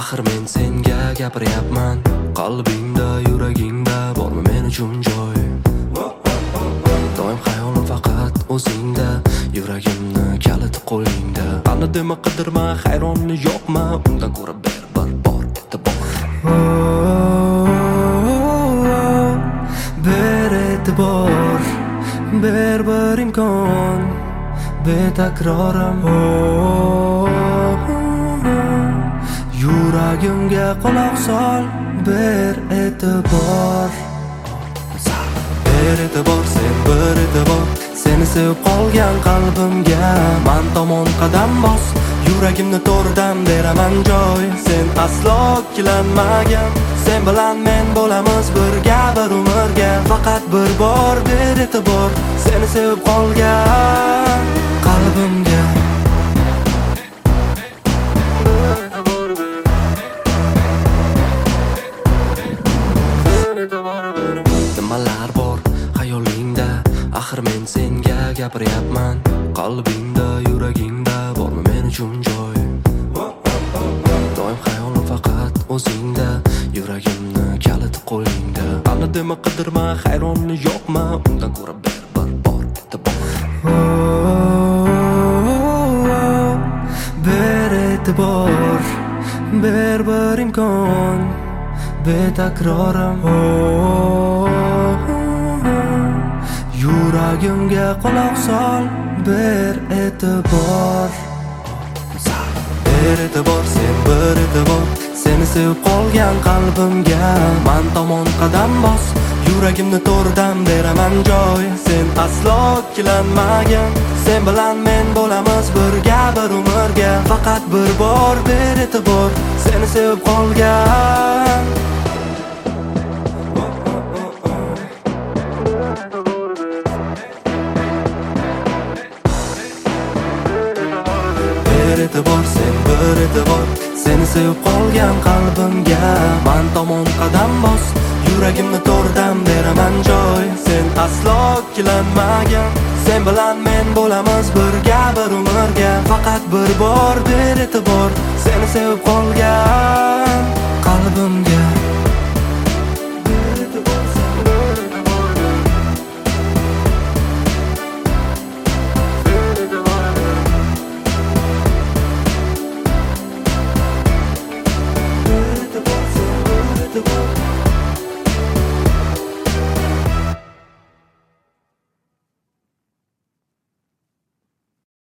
Axir men senga gapiryapman. Qalbingda, yuragingda bormi men uchun joy? Doim xayolim faqat o'zingda, yuragimni kaliti qo'lingda. Qani dema qidirma, hayronni yo'qma, undan ko'ra ber bir bor, e'tibor. Ber e'tibor, ber bir imkon, betakrorim. Yuragimga quloq sol, ber e'tibor. Ber e'tibor, sen bir e'tibor, seni sevib qolgan qalbimga man tomon qadam bos. Yuragimni to'rdan beraman joy, sen aslo ikkilanmagin. Sen bilan men bo'lamiz birga bir umrga. Faqat bir bor ber e'tibor, seni sevib qolgan qalbimga. Nimalar bor xayolingda, axir men senga gapiryapman. Qalbingda, yuragingda bormi men uchun joy? Doim xayolim faqat o'zingda, yuragimni kaliti qo'lingda. Qani dema qidirma, hayronni yo'qma, undan ko'ra ber bir bor, e'tibor. Ber e'tibor, ber bir imkon, betakrorim. Yuragimga quloq sol, ber e'tibor. Ber e'tibor, sen bir e'tibor, seni sevib qolgan qalbimga man tomon qadam bos. Yuragimni to'rdan beraman joy, sen aslo ikkilanmagin. Sen bilan men bo'lamiz birga bir umrga. Faqat bir bor ber e'tibor, seni sevib qolgan. Ber e'tibor, sen bir e'tibor, seni sevib qolgan qalbimga man tomon qadam bos. Yuragimni to'rdan beraman joy, sen aslo ikkilanmagin. Sen bilan men bo'lamiz birga bir umrga. Faqat bir bor ber e'tibor, seni sevib qolgan qalbimga.